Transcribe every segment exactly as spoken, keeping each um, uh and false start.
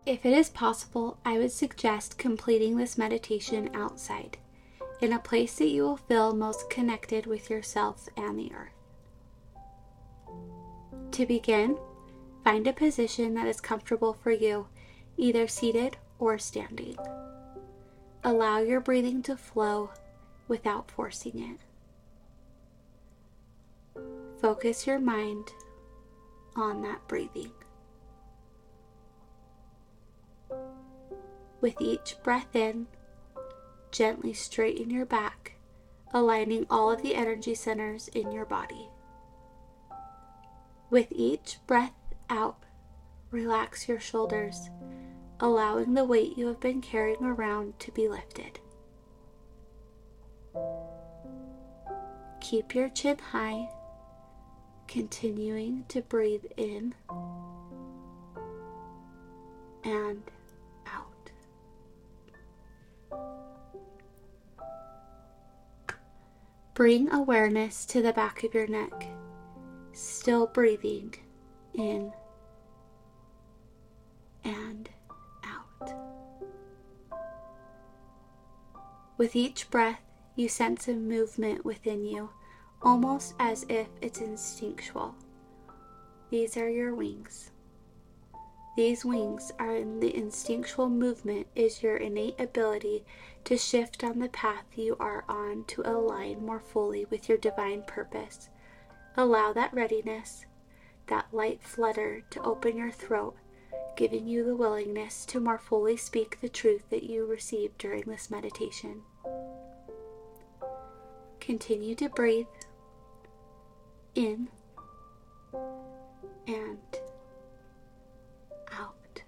If it is possible, I would suggest completing this meditation outside, in a place that you will feel most connected with yourself and the earth. To begin, find a position that is comfortable for you, either seated or standing. Allow your breathing to flow without forcing it. Focus your mind on that breathing. With each breath in, gently straighten your back, aligning all of the energy centers in your body. With each breath out, relax your shoulders, allowing the weight you have been carrying around to be lifted. Keep your chin high, continuing to breathe in and out. Bring awareness to the back of your neck, still breathing in and out. With each breath, you sense a movement within you, almost as if it's instinctual. These are your wings. These wings are in the instinctual movement is your innate ability to shift on the path you are on to align more fully with your divine purpose. Allow that readiness, that light flutter to open your throat, giving you the willingness to more fully speak the truth that you received during this meditation. Continue to breathe in and out.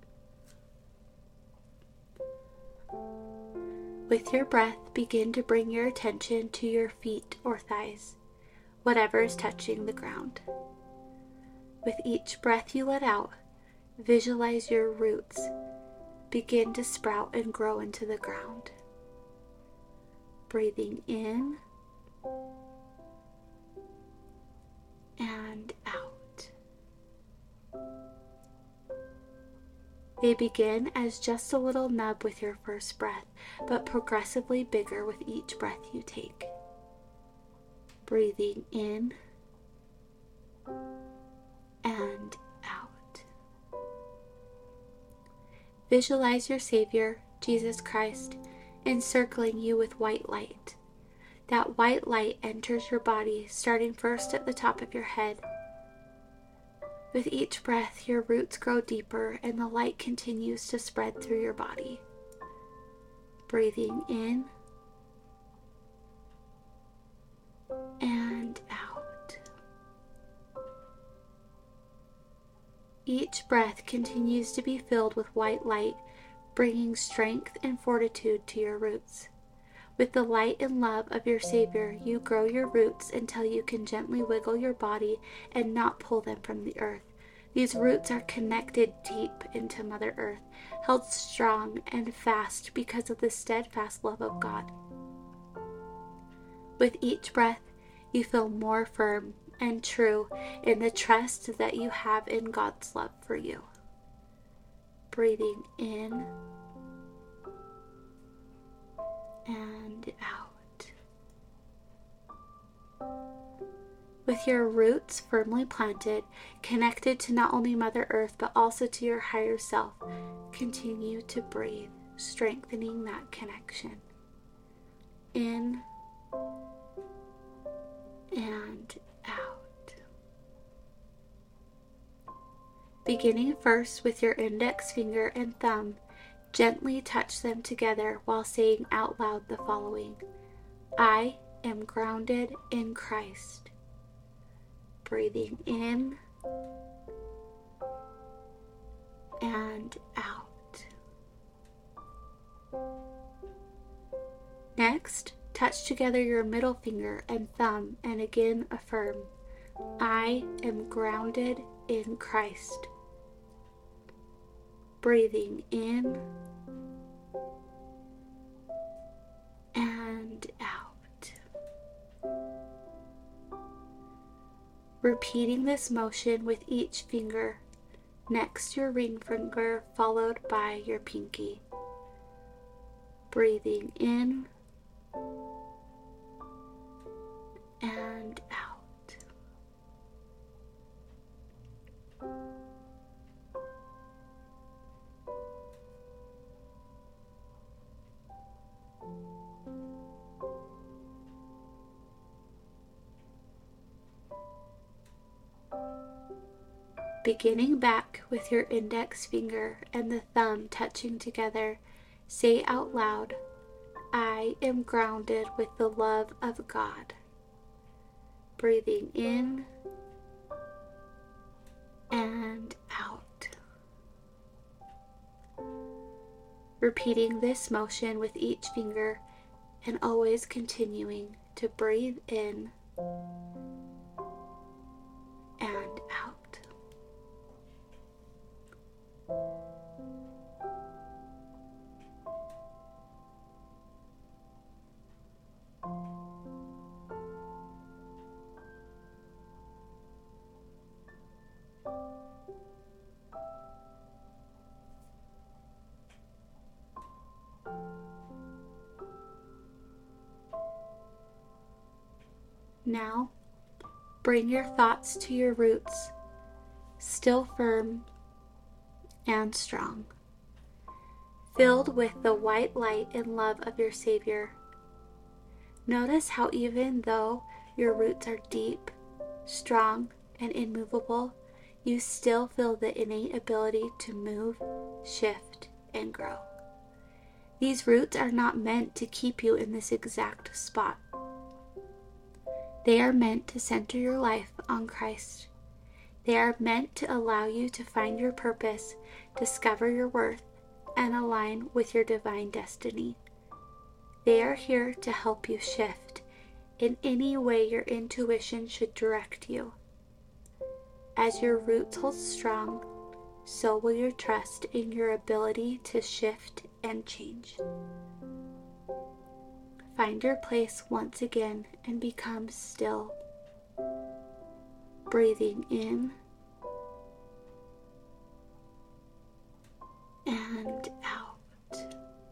With your breath, begin to bring your attention to your feet or thighs, whatever is touching the ground. With each breath you let out, visualize your roots begin to sprout and grow into the ground. Breathing in and out. They begin as just a little nub with your first breath, but progressively bigger with each breath you take. Breathing in and out. Visualize your Savior, Jesus Christ, encircling you with white light. That white light enters your body, starting first at the top of your head. With each breath, your roots grow deeper and the light continues to spread through your body. Breathing in and out. Each breath continues to be filled with white light, bringing strength and fortitude to your roots. With the light and love of your Savior, you grow your roots until you can gently wiggle your body and not pull them from the earth. These roots are connected deep into Mother Earth, held strong and fast because of the steadfast love of God. With each breath, you feel more firm and true in the trust that you have in God's love for you. Breathing in and out. With your roots firmly planted, connected to not only Mother Earth but also to your higher self, continue to breathe, strengthening that connection. In and out. Beginning first with your index finger and thumb, gently touch them together while saying out loud the following: I am grounded in Christ. Breathing in and out. Next, touch together your middle finger and thumb and again affirm, I am grounded in Christ. Breathing in and out. Repeating this motion with each finger, Next, your ring finger, followed by your pinky. Breathing in and out. Beginning back with your index finger and the thumb touching together, say out loud, I am grounded with the love of God. Breathing in and out. Repeating this motion with each finger and always continuing to breathe in and out. Now, bring your thoughts to your roots, still firm and strong, filled with the white light and love of your Savior. Notice how even though your roots are deep, strong, and immovable, you still feel the innate ability to move, shift, and grow. These roots are not meant to keep you in this exact spot. They are meant to center your life on Christ. They are meant to allow you to find your purpose, discover your worth, and align with your divine destiny. They are here to help you shift in any way your intuition should direct you. As your roots hold strong, so will your trust in your ability to shift and change. Find your place once again and become still. Breathing in and out.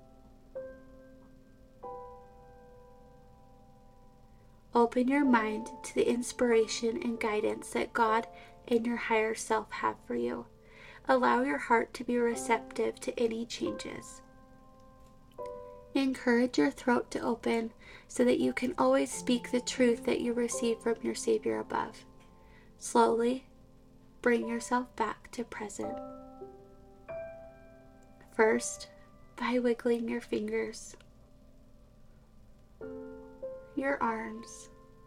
Open your mind to the inspiration and guidance that God and your higher self have for you. Allow your heart to be receptive to any changes. Encourage your throat to open so that you can always speak the truth that you receive from your Savior above. Slowly bring yourself back to present. First, by wiggling your fingers, your arms,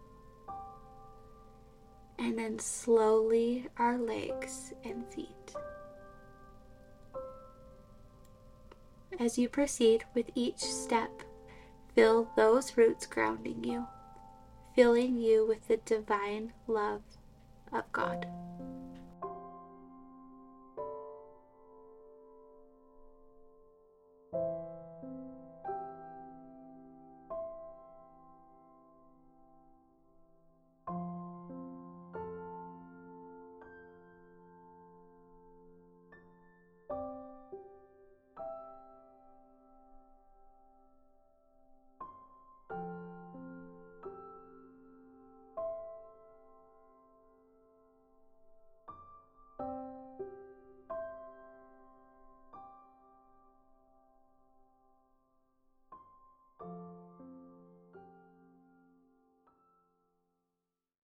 and then slowly our legs and feet. As you proceed with each step, feel those roots grounding you, filling you with the divine love of God.